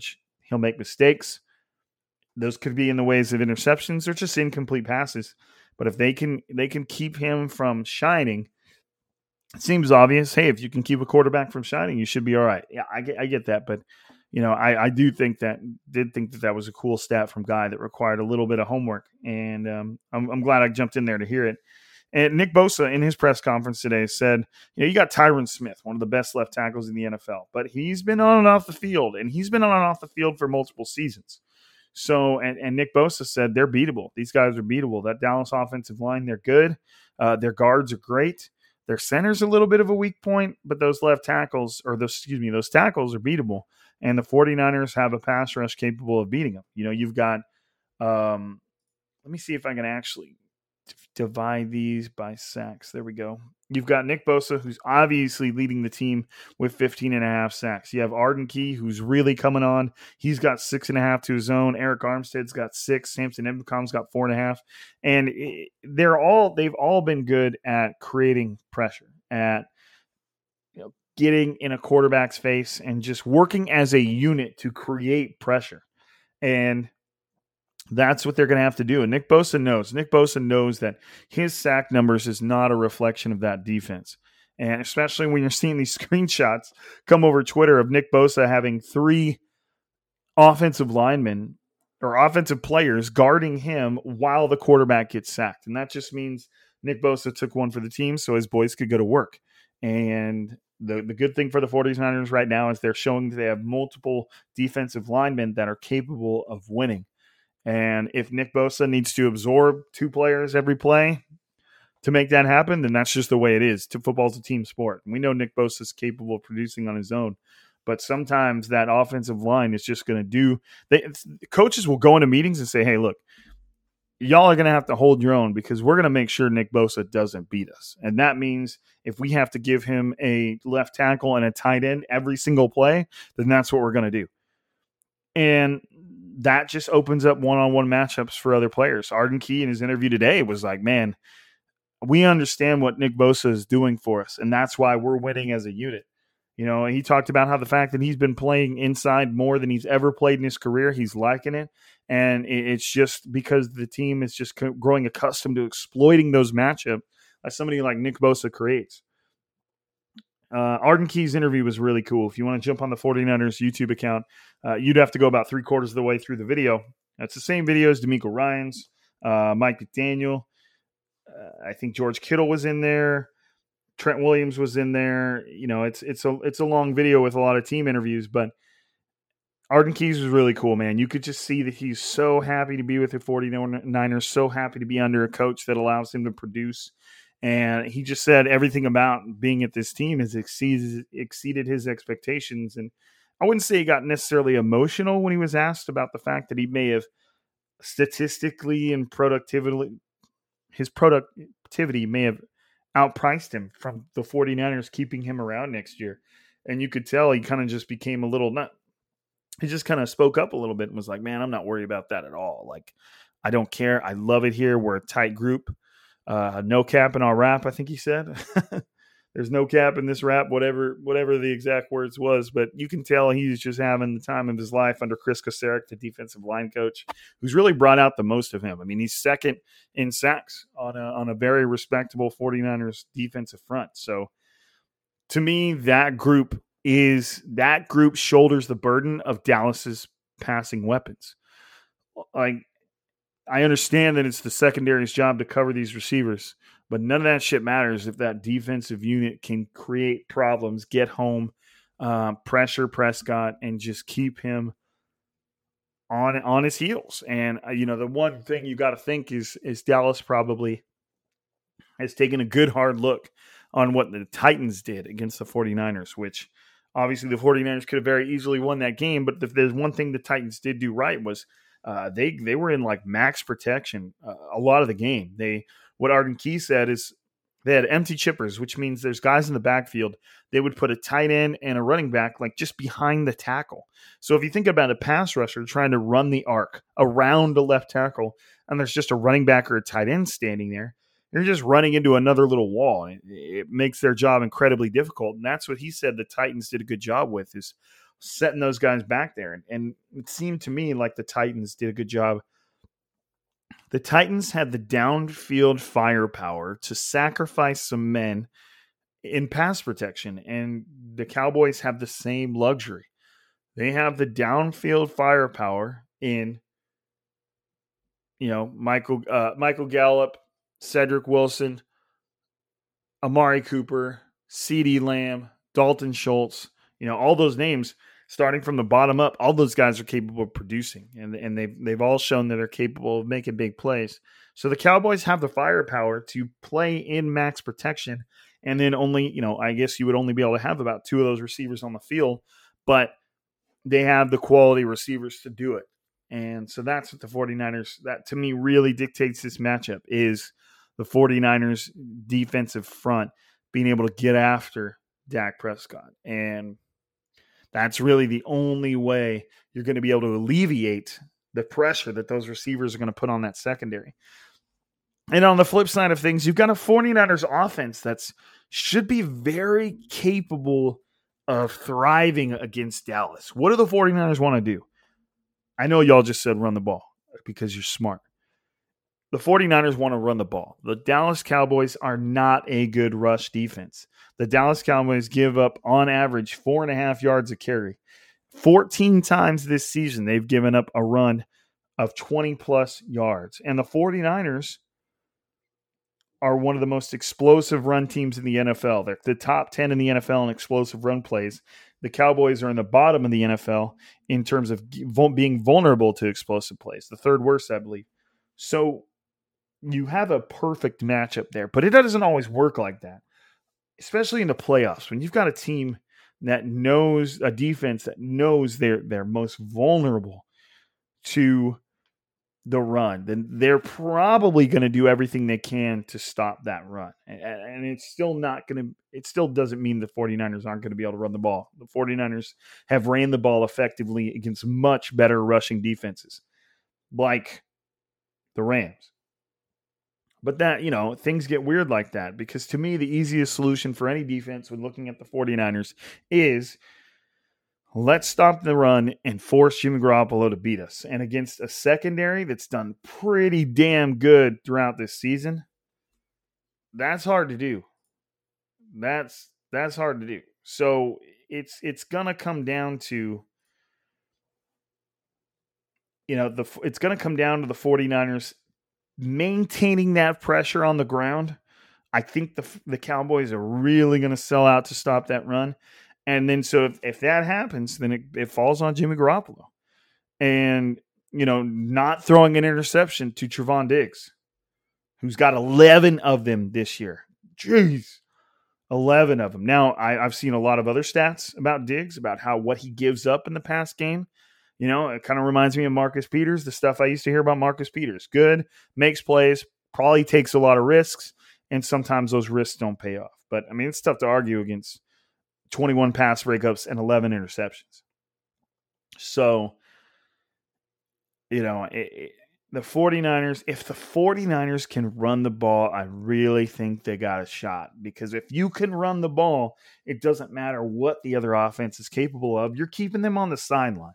He'll make mistakes. Those could be in the ways of interceptions or just incomplete passes. But if they can keep him from shining, it seems obvious. Hey, if you can keep a quarterback from shining, you should be all right. Yeah, I get that, but I did think that was a cool stat from Guy that required a little bit of homework, and I'm glad I jumped in there to hear it. And Nick Bosa in his press conference today said, you got Tyron Smith, one of the best left tackles in the NFL, but he's been on and off the field, and he's been on and off the field for multiple seasons. So, and Nick Bosa said they're beatable. These guys are beatable. That Dallas offensive line, they're good. Their guards are great. Their center's a little bit of a weak point, but those tackles are beatable. And the 49ers have a pass rush capable of beating them. You've got, let me see if I can actually divide these by sacks. There we go. You've got Nick Bosa, who's obviously leading the team with 15.5 sacks. You have Arden Key, who's really coming on. He's got 6.5 to his own. Eric Armstead's got 6. Samson Ebukam got 4.5. And they've all been good at creating pressure, at getting in a quarterback's face and just working as a unit to create pressure. And that's what they're going to have to do. And Nick Bosa knows that his sack numbers is not a reflection of that defense. And especially when you're seeing these screenshots come over Twitter of Nick Bosa having 3 offensive linemen or offensive players guarding him while the quarterback gets sacked. And that just means Nick Bosa took one for the team so his boys could go to work. And the good thing for the 49ers right now is they're showing that they have multiple defensive linemen that are capable of winning. And if Nick Bosa needs to absorb 2 players every play to make that happen, then that's just the way it is. Football's a team sport. And we know Nick Bosa is capable of producing on his own. But sometimes that offensive line is just going to coaches will go into meetings and say, hey, look, y'all are going to have to hold your own because we're going to make sure Nick Bosa doesn't beat us. And that means if we have to give him a left tackle and a tight end every single play, then that's what we're going to do. And that just opens up one-on-one matchups for other players. Arden Key in his interview today was like, man, we understand what Nick Bosa is doing for us, and that's why we're winning as a unit. He talked about how the fact that he's been playing inside more than he's ever played in his career, he's liking it. And it's just because the team is just growing accustomed to exploiting those matchups that somebody like Nick Bosa creates. Arden Key's interview was really cool. If you want to jump on the 49ers YouTube account, you'd have to go about 3/4 of the way through the video. That's the same video as DeMeco Ryans, Mike McDaniel. I think George Kittle was in there. Trent Williams was in there. It's a long video with a lot of team interviews, but Arden Key's was really cool, man. You could just see that he's so happy to be with the 49ers, so happy to be under a coach that allows him to produce. And he just said everything about being at this team has exceeded his expectations. And I wouldn't say he got necessarily emotional when he was asked about the fact that he may have statistically and his productivity may have outpriced him from the 49ers keeping him around next year. And you could tell he kind of just became a little nut. He just kind of spoke up a little bit and was like, man, I'm not worried about that at all. Like, I don't care. I love it here. We're a tight group. No cap in our rap, I think he said. There's no cap in this rap, whatever the exact words was. But you can tell he's just having the time of his life under Chris Kocurek, the defensive line coach, who's really brought out the most of him. I mean, he's second in sacks on a very respectable 49ers defensive front. So to me, that group shoulders the burden of Dallas's passing weapons. I understand that it's the secondary's job to cover these receivers, but none of that shit matters if that defensive unit can create problems, get home, pressure Prescott, and just keep him on his heels. And, the one thing you got to think is Dallas probably has taken a good hard look on what the Titans did against the 49ers, which obviously the 49ers could have very easily won that game. But if there's one thing the Titans did do right was they were in like max protection a lot of the game. What Arden Key said is they had empty chippers, which means there's guys in the backfield. They would put a tight end and a running back like just behind the tackle. So if you think about a pass rusher trying to run the arc around the left tackle and there's just a running back or a tight end standing there, you're just running into another little wall. It makes their job incredibly difficult. And that's what he said the Titans did a good job with, is setting those guys back there. And it seemed to me like the Titans did a good job. The Titans had the downfield firepower to sacrifice some men in pass protection, and the Cowboys have the same luxury. They have the downfield firepower in, Michael Gallup, Cedric Wilson, Amari Cooper, CeeDee Lamb, Dalton Schultz, all those names starting from the bottom up. All those guys are capable of producing, and they've all shown that they're capable of making big plays. So the Cowboys have the firepower to play in max protection, and then only, I guess you would only be able to have about 2 of those receivers on the field, but they have the quality receivers to do it. And so that's what the 49ers, that to me really dictates this matchup, is the 49ers defensive front being able to get after Dak Prescott. And that's really the only way you're going to be able to alleviate the pressure that those receivers are going to put on that secondary. And on the flip side of things, you've got a 49ers offense that's should be very capable of thriving against Dallas. What do the 49ers want to do? I know y'all just said run the ball because you're smart. The 49ers want to run the ball. The Dallas Cowboys are not a good rush defense. The Dallas Cowboys give up, on average, 4.5 yards a carry. 14 times this season, they've given up a run of 20-plus yards. And the 49ers are one of the most explosive run teams in the NFL. They're the top 10 in the NFL in explosive run plays. The Cowboys are in the bottom of the NFL in terms of being vulnerable to explosive plays, the third worst, I believe. So you have a perfect matchup there, but it doesn't always work like that, especially in the playoffs. When you've got a team that knows, a defense that knows they're most vulnerable to the run, then they're probably going to do everything they can to stop that run. And it's still not going to, it still doesn't mean the 49ers aren't going to be able to run the ball. The 49ers have ran the ball effectively against much better rushing defenses, like the Rams. But that, things get weird like that, because to me, the easiest solution for any defense when looking at the 49ers is let's stop the run and force Jimmy Garoppolo to beat us. And against a secondary that's done pretty damn good throughout this season, that's hard to do. That's hard to do. So it's gonna come down to, it's gonna come down to the 49ers maintaining that pressure on the ground. I think the Cowboys are really going to sell out to stop that run. And then so if that happens, then it falls on Jimmy Garoppolo. And, not throwing an interception to Trevon Diggs, who's got 11 of them this year. Jeez, 11 of them. Now, I've seen a lot of other stats about Diggs, about what he gives up in the pass game. It kind of reminds me of Marcus Peters, the stuff I used to hear about Marcus Peters. Good, makes plays, probably takes a lot of risks, and sometimes those risks don't pay off. But, it's tough to argue against 21 pass breakups and 11 interceptions. So, the 49ers, if the 49ers can run the ball, I really think they got a shot. Because if you can run the ball, it doesn't matter what the other offense is capable of. You're keeping them on the sideline.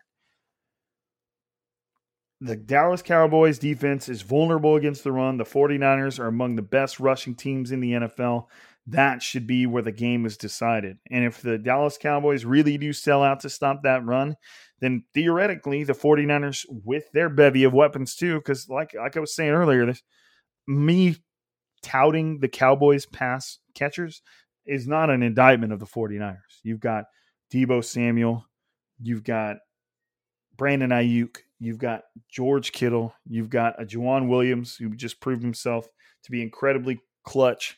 The Dallas Cowboys defense is vulnerable against the run. The 49ers are among the best rushing teams in the NFL. That should be where the game is decided. And if the Dallas Cowboys really do sell out to stop that run, then theoretically the 49ers, with their bevy of weapons too, because like I was saying earlier, me touting the Cowboys pass catchers is not an indictment of the 49ers. You've got Deebo Samuel, you've got Brandon Ayuk, you've got George Kittle, you've got a Juwan Williams who just proved himself to be incredibly clutch.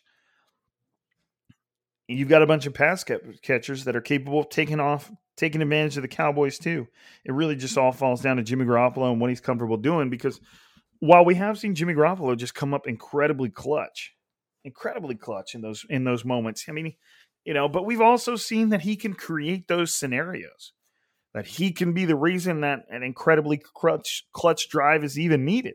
And you've got a bunch of pass catchers that are capable of taking advantage of the Cowboys too. It really just all falls down to Jimmy Garoppolo and what he's comfortable doing, because while we have seen Jimmy Garoppolo just come up incredibly clutch in those moments. But we've also seen that he can create those scenarios, that he can be the reason that an incredibly clutch drive is even needed.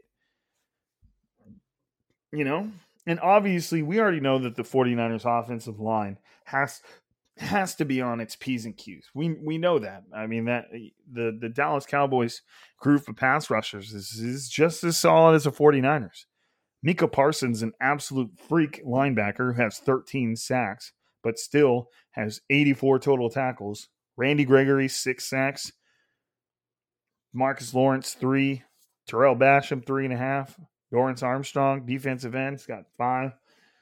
And obviously we already know that the 49ers offensive line has has to be on its P's and Q's. We know that. I mean, that the Dallas Cowboys group of pass rushers is just as solid as the 49ers. Micah Parsons, an absolute freak linebacker who has 13 sacks, but still has 84 total tackles. Randy Gregory, 6 sacks. Marcus Lawrence, 3. Terrell Basham, 3.5. Dorrance Armstrong, defensive end, has got 5.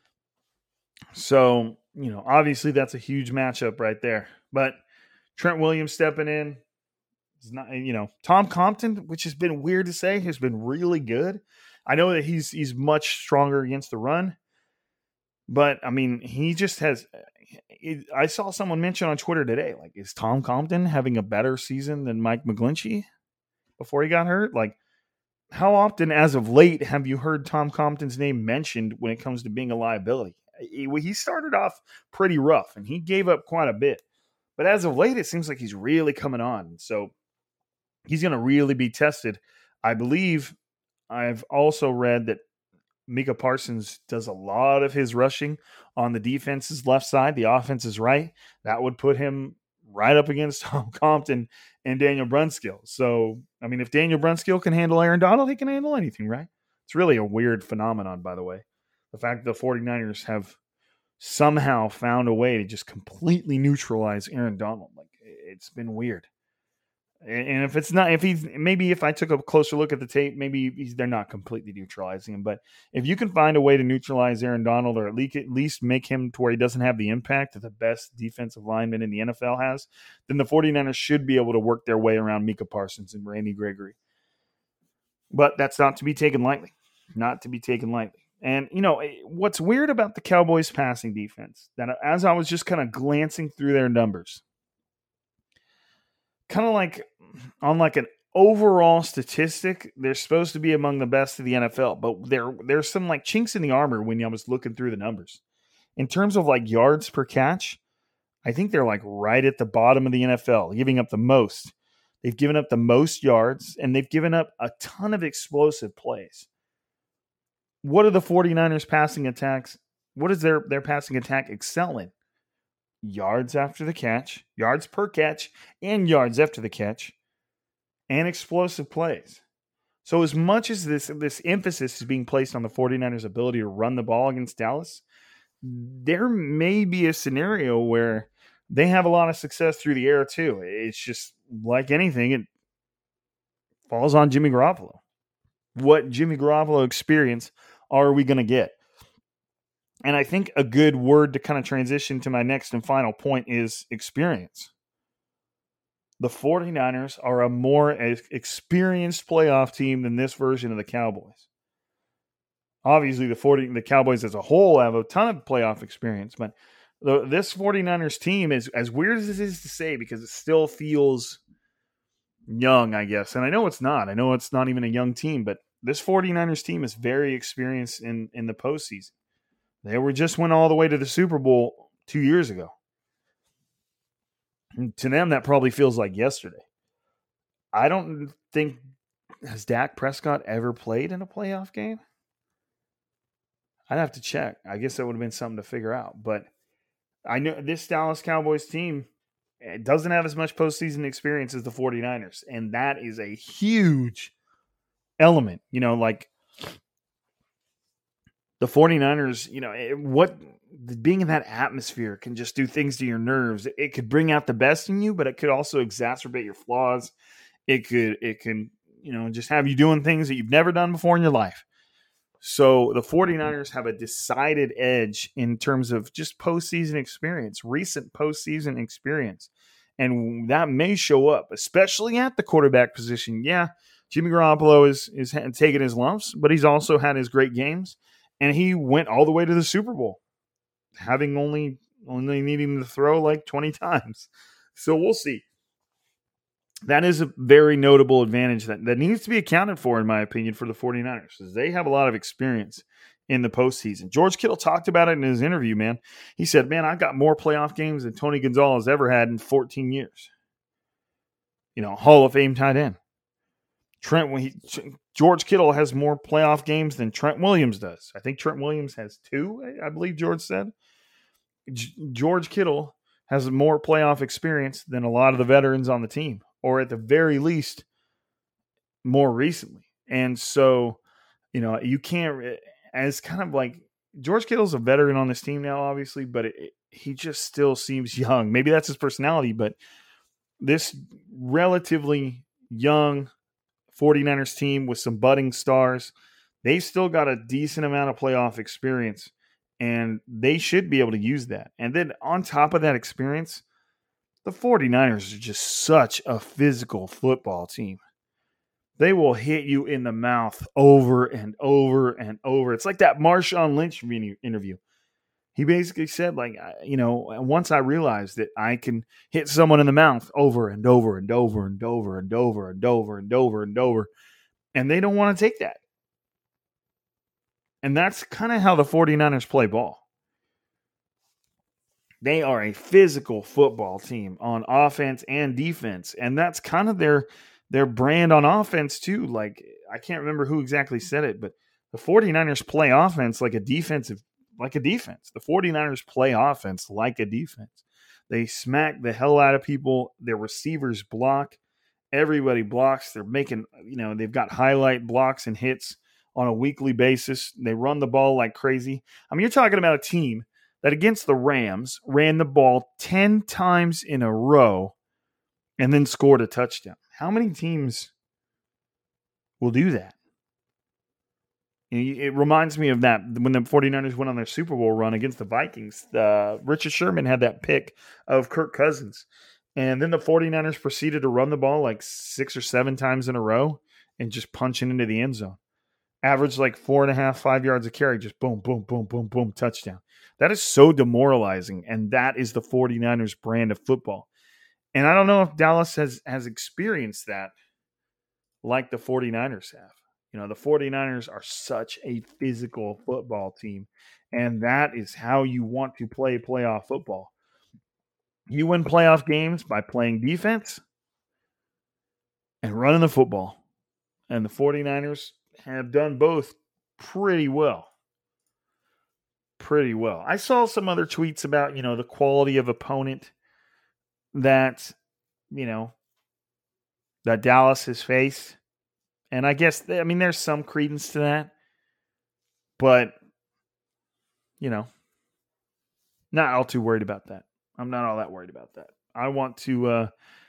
So, obviously that's a huge matchup right there. But Trent Williams stepping in is not, Tom Compton, which has been weird to say, has been really good. I know that he's much stronger against the run, but I mean, he just has. I saw someone mention on Twitter today, like, is Tom Compton having a better season than Mike McGlinchey before he got hurt? Like, how often, as of late, have you heard Tom Compton's name mentioned when it comes to being a liability? He started off pretty rough, and he gave up quite a bit. But as of late, it seems like he's really coming on. So he's going to really be tested. I believe I've also read that Micah Parsons does a lot of his rushing on the defense's left side, the offense's right. That would put him right up against Tom Compton and Daniel Brunskill. So, I mean, if Daniel Brunskill can handle Aaron Donald, he can handle anything, right? It's really a weird phenomenon, by the way. The fact that the 49ers have somehow found a way to just completely neutralize Aaron Donald. Like, it's been weird. And if I took a closer look at the tape, maybe they're not completely neutralizing him. But if you can find a way to neutralize Aaron Donald, or at least make him to where he doesn't have the impact that the best defensive lineman in the NFL has, then the 49ers should be able to work their way around Micah Parsons and Randy Gregory. But that's not to be taken lightly. Not to be taken lightly. And, what's weird about the Cowboys passing defense, that as I was just kind of glancing through their numbers, kind of like on like an overall statistic, they're supposed to be among the best of the NFL, but there's some like chinks in the armor when I was looking through the numbers. In terms of like yards per catch, I think they're like right at the bottom of the NFL, giving up the most. They've given up the most yards, and they've given up a ton of explosive plays. What are the 49ers passing attacks? What is their passing attack excel in? Yards after the catch, yards per catch, and yards after the catch, and explosive plays. So as much as this emphasis is being placed on the 49ers' ability to run the ball against Dallas, there may be a scenario where they have a lot of success through the air too. It's just like anything, it falls on Jimmy Garoppolo. What Jimmy Garoppolo experience are we going to get? And I think a good word to kind of transition to my next and final point is experience. The 49ers are a more experienced playoff team than this version of the Cowboys. Obviously, the Cowboys as a whole have a ton of playoff experience, but this 49ers team is, as weird as it is to say, because it still feels young, I guess. And I know it's not. I know it's not even a young team, but this 49ers team is very experienced in the postseason. They went all the way to the Super Bowl 2 years ago. And to them, that probably feels like yesterday. I don't think, has Dak Prescott ever played in a playoff game? I'd have to check. I guess that would have been something to figure out. But I know this Dallas Cowboys team doesn't have as much postseason experience as the 49ers. And that is a huge element. Like the 49ers, being in that atmosphere can just do things to your nerves. It could bring out the best in you, but it could also exacerbate your flaws. It can just have you doing things that you've never done before in your life. So the 49ers have a decided edge in terms of just postseason experience, recent postseason experience. And that may show up, especially at the quarterback position. Yeah, Jimmy Garoppolo is taking his lumps, but he's also had his great games. And he went all the way to the Super Bowl, having only needing to throw like 20 times. So we'll see. That is a very notable advantage that needs to be accounted for, in my opinion, for the 49ers, because they have a lot of experience in the postseason. George Kittle talked about it in his interview, man. He said, man, I've got more playoff games than Tony Gonzalez ever had in 14 years. Hall of Fame tight end. George Kittle has more playoff games than Trent Williams does. I think Trent Williams has 2, I believe George said. George Kittle has more playoff experience than a lot of the veterans on the team, or at the very least, more recently. And so, you can't, as kind of like George Kittle's a veteran on this team now, obviously, but he just still seems young. Maybe that's his personality, but this relatively young 49ers team with some budding stars, they still got a decent amount of playoff experience, and they should be able to use that. And then on top of that experience, the 49ers are just such a physical football team. They will hit you in the mouth over and over and over. It's like that Marshawn Lynch interview. He basically said, once I realized that I can hit someone in the mouth over and over and over and over and over and over and over and over, and they don't want to take that. And that's kind of how the 49ers play ball. They are a physical football team on offense and defense, and that's kind of their brand on offense too. Like, I can't remember who exactly said it, but the 49ers play offense like a defense. The 49ers play offense like a defense. They smack the hell out of people. Their receivers block. Everybody blocks. They're making, they've got highlight blocks and hits on a weekly basis. They run the ball like crazy. I mean, you're talking about a team that against the Rams ran the ball 10 times in a row and then scored a touchdown. How many teams will do that? It reminds me of that when the 49ers went on their Super Bowl run against the Vikings. Richard Sherman had that pick of Kirk Cousins. And then the 49ers proceeded to run the ball like 6 or 7 times in a row and just punching into the end zone. Averaged like 4.5, 5 yards a carry, just boom, boom, boom, boom, boom, touchdown. That is so demoralizing, and that is the 49ers brand of football. And I don't know if Dallas has experienced that like the 49ers have. The 49ers are such a physical football team, and that is how you want to play playoff football. You win playoff games by playing defense and running the football. And the 49ers have done both pretty well. Pretty well. I saw some other tweets about, the quality of opponent that, that Dallas has faced. And I guess, there's some credence to that. But, not all too worried about that. I'm not all that worried about that. I want to,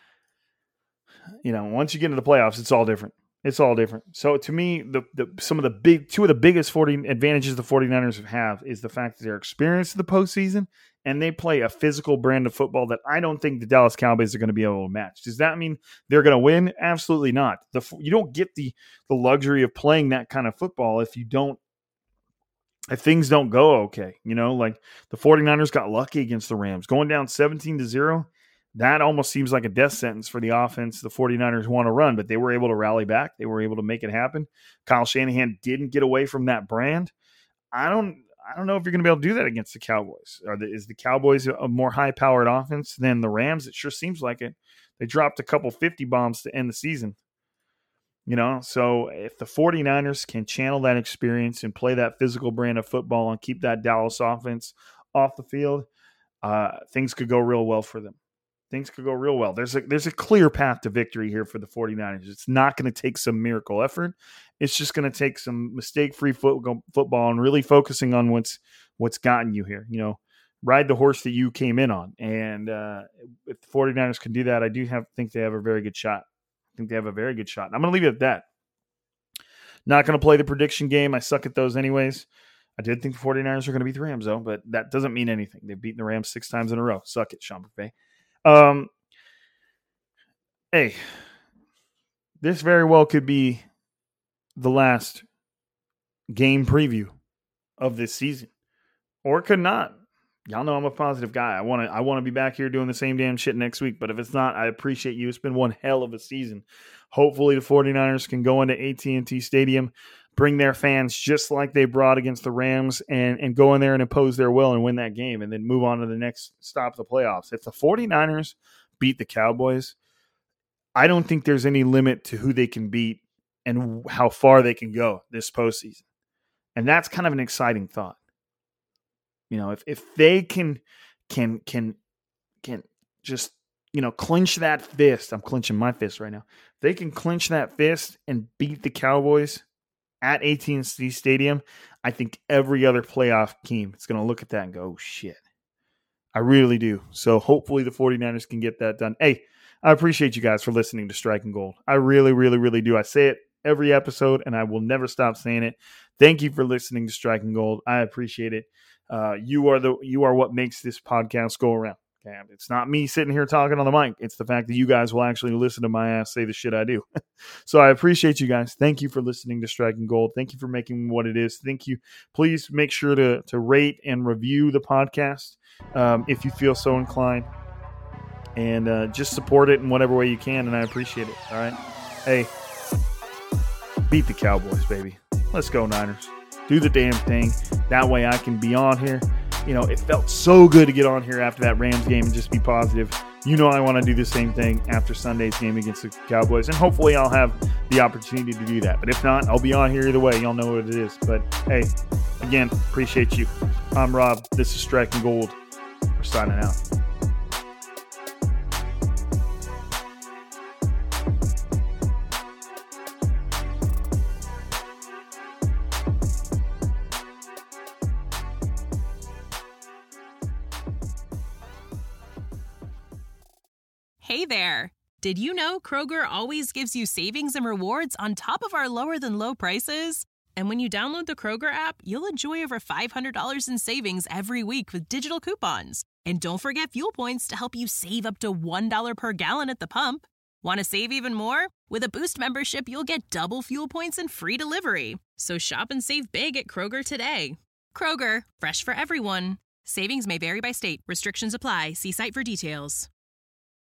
once you get into the playoffs, it's all different. It's all different. So to me, two of the biggest advantages the 49ers have is the fact that they're experienced in the postseason and they play a physical brand of football that I don't think the Dallas Cowboys are going to be able to match. Does that mean they're going to win? Absolutely not. You don't get the luxury of playing that kind of football if things don't go okay. Like the 49ers got lucky against the Rams. Going down 17-0, that almost seems like a death sentence for the offense the 49ers want to run, but they were able to rally back. They were able to make it happen. Kyle Shanahan didn't get away from that brand. I don't know if you're going to be able to do that against the Cowboys. Is the Cowboys a more high-powered offense than the Rams? It sure seems like it. They dropped a couple 50 bombs to end the season. So if the 49ers can channel that experience and play that physical brand of football and keep that Dallas offense off the field, things could go real well for them. Things could go real well. There's a clear path to victory here for the 49ers. It's not going to take some miracle effort. It's just going to take some mistake-free football and really focusing on what's gotten you here. Ride the horse that you came in on. And if the 49ers can do that, I do think they have a very good shot. I think they have a very good shot. And I'm going to leave it at that. Not going to play the prediction game. I suck at those anyways. I did think the 49ers are going to beat the Rams, though, but that doesn't mean anything. They've beaten the Rams 6 times in a row. Suck it, Sean McVay. Hey, this very well could be the last game preview of this season, or it could not. Y'all know I'm a positive guy. I want to be back here doing the same damn shit next week, but if it's not, I appreciate you. It's been one hell of a season. Hopefully the 49ers can go into AT&T Stadium, bring their fans just like they brought against the Rams, and go in there and impose their will and win that game and then move on to the next stop, the playoffs. If the 49ers beat the Cowboys, I don't think there's any limit to who they can beat and how far they can go this postseason. And that's kind of an exciting thought. If they can can just, clinch that fist. I'm clinching my fist right now. If they can clinch that fist and beat the Cowboys at AT&T Stadium, I think every other playoff team is going to look at that and go, oh, shit. I really do. So hopefully the 49ers can get that done. Hey, I appreciate you guys for listening to Striking Gold. I really, really, really do. I say it every episode, and I will never stop saying it. Thank you for listening to Striking Gold. I appreciate it. You are what makes this podcast go around. Okay? It's not me sitting here talking on the mic. It's the fact that you guys will actually listen to my ass say the shit I do. So I appreciate you guys. Thank you for listening to Striking Gold. Thank you for making what it is. Thank you. Please make sure to rate and review the podcast if you feel so inclined. And just support it in whatever way you can, and I appreciate it. All right? Hey, beat the Cowboys, baby. Let's go, Niners. Do the damn thing. That way I can be on here. It felt so good to get on here after that Rams game and just be positive. I want to do the same thing after Sunday's game against the Cowboys, and hopefully I'll have the opportunity to do that. But if not, I'll be on here either way. Y'all know what it is. But, hey, again, appreciate you. I'm Rob. This is Striking Gold. We're signing out. Hey there! Did you know Kroger always gives you savings and rewards on top of our lower-than-low prices? And when you download the Kroger app, you'll enjoy over $500 in savings every week with digital coupons. And don't forget fuel points to help you save up to $1 per gallon at the pump. Want to save even more? With a Boost membership, you'll get double fuel points and free delivery. So shop and save big at Kroger today. Kroger, fresh for everyone. Savings may vary by state. Restrictions apply. See site for details.